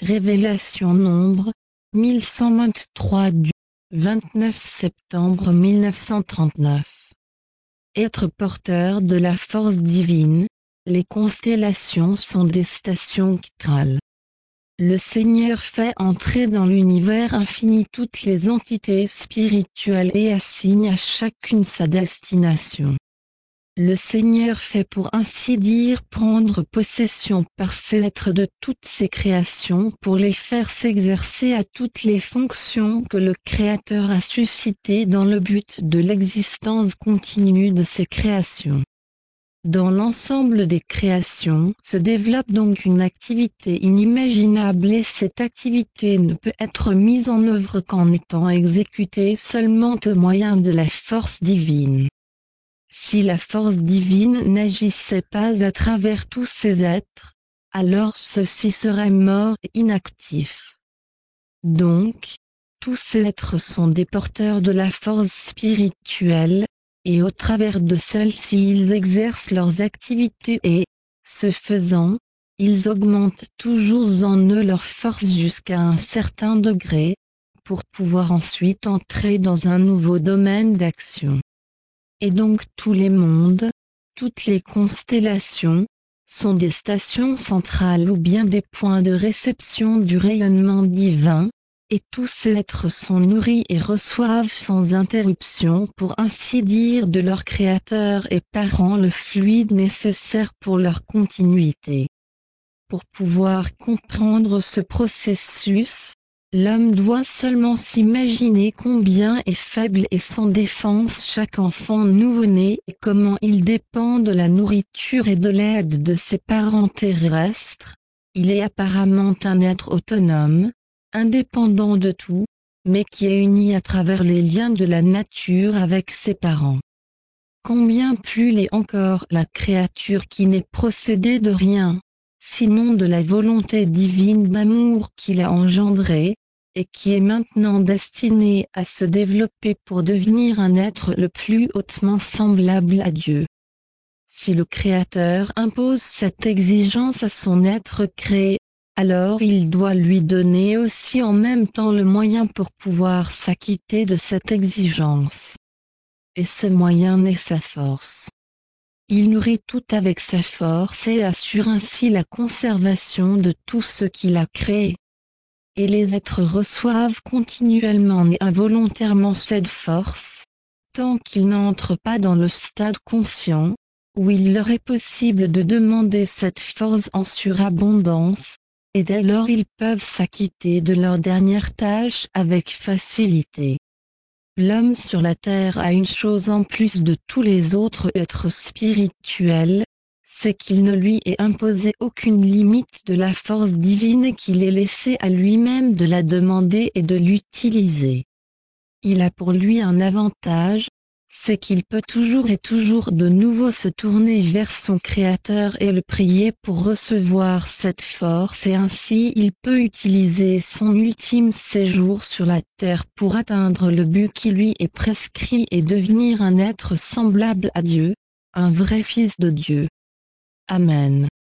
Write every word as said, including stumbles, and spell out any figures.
Révélation Nombre, mille cent vingt-trois du vingt-neuf septembre mille neuf cent trente-neuf. Être porteur de la force divine, les constellations sont des stations chakras. Le Seigneur fait entrer dans l'univers infini toutes les entités spirituelles et assigne à chacune sa destination. Le Seigneur fait pour ainsi dire prendre possession par ses êtres de toutes ses créations pour les faire s'exercer à toutes les fonctions que le Créateur a suscitées dans le but de l'existence continue de ses créations. Dans l'ensemble des créations se développe donc une activité inimaginable et cette activité ne peut être mise en œuvre qu'en étant exécutée seulement au moyen de la force divine. Si la force divine n'agissait pas à travers tous ces êtres, alors ceux-ci seraient morts et inactifs. Donc, tous ces êtres sont des porteurs de la force spirituelle, et au travers de celle-ci ils exercent leurs activités et, ce faisant, ils augmentent toujours en eux leur force jusqu'à un certain degré, pour pouvoir ensuite entrer dans un nouveau domaine d'action. Et donc tous les mondes, toutes les constellations, sont des stations centrales ou bien des points de réception du rayonnement divin, et tous ces êtres sont nourris et reçoivent sans interruption pour ainsi dire de leur Créateur et Parent le fluide nécessaire pour leur continuité. Pour pouvoir comprendre ce processus, l'homme doit seulement s'imaginer combien est faible et sans défense chaque enfant nouveau-né et comment il dépend de la nourriture et de l'aide de ses parents terrestres. Il est apparemment un être autonome, indépendant de tout, mais qui est uni à travers les liens de la nature avec ses parents. Combien plus l'est encore la créature qui n'est procédée de rien, sinon de la volonté divine d'amour qui l'a engendrée, et qui est maintenant destinée à se développer pour devenir un être le plus hautement semblable à Dieu. Si le Créateur impose cette exigence à son être créé, alors il doit lui donner aussi en même temps le moyen pour pouvoir s'acquitter de cette exigence. Et ce moyen est sa force. Il nourrit tout avec sa force et assure ainsi la conservation de tout ce qu'il a créé. Et les êtres reçoivent continuellement et involontairement cette force, tant qu'ils n'entrent pas dans le stade conscient, où il leur est possible de demander cette force en surabondance, et dès lors ils peuvent s'acquitter de leur dernière tâche avec facilité. L'homme sur la terre a une chose en plus de tous les autres êtres spirituels, c'est qu'il ne lui est imposé aucune limite de la force divine et qu'il est laissé à lui-même de la demander et de l'utiliser. Il a pour lui un avantage, c'est qu'il peut toujours et toujours de nouveau se tourner vers son Créateur et le prier pour recevoir cette force et ainsi il peut utiliser son ultime séjour sur la terre pour atteindre le but qui lui est prescrit et devenir un être semblable à Dieu, un vrai fils de Dieu. Amen.